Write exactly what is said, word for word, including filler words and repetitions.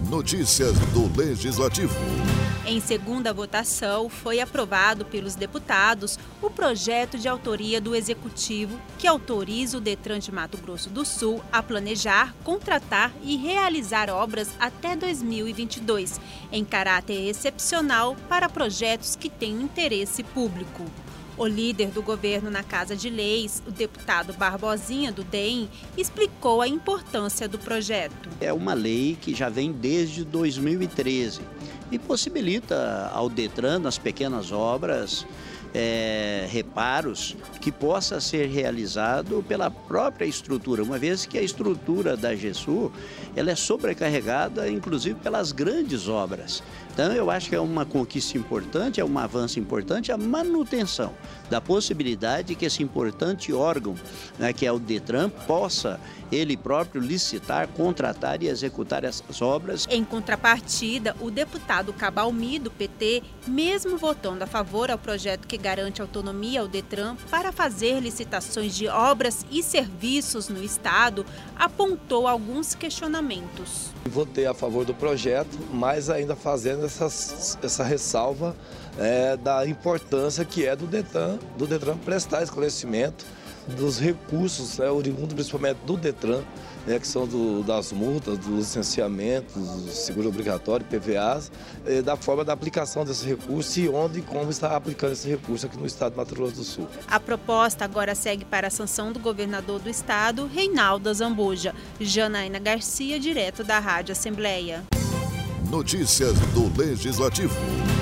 Notícias do Legislativo. Em segunda votação, foi aprovado pelos deputados o projeto de autoria do Executivo que autoriza o Detran de Mato Grosso do Sul a planejar, contratar e realizar obras até dois mil e vinte e dois, em caráter excepcional para projetos que têm interesse público. O líder do governo na Casa de Leis, o deputado Barbosinha, do D E M, explicou a importância do projeto. É uma lei que já vem desde dois mil e treze e possibilita ao Detran, nas pequenas obras, é, reparos, que possa ser realizado pela própria estrutura, uma vez que a estrutura da GESUR ela é sobrecarregada, inclusive, pelas grandes obras. Então, eu acho que é uma conquista importante, é um avanço importante, a manutenção da possibilidade que esse importante órgão, né, que é o Detran, possa ele próprio licitar, contratar e executar essas obras. Em contrapartida, o deputado Cabalmi, do P T, mesmo votando a favor ao projeto que garante autonomia ao Detran para fazer licitações de obras e serviços no Estado, apontou alguns questionamentos. Votei a favor do projeto, mas ainda fazendo essas, essa ressalva é, da importância que é do Detran, do Detran prestar esclarecimento dos recursos, né, oriundos principalmente do Detran, né, que são do, das multas, do licenciamento, do seguro obrigatório, P V As, eh, da forma da aplicação desse recurso e onde e como está aplicando esse recurso aqui no estado de Mato Grosso do Sul. A proposta agora segue para a sanção do governador do estado, Reinaldo Azambuja. Janaína Garcia, direto da Rádio Assembleia. Notícias do Legislativo.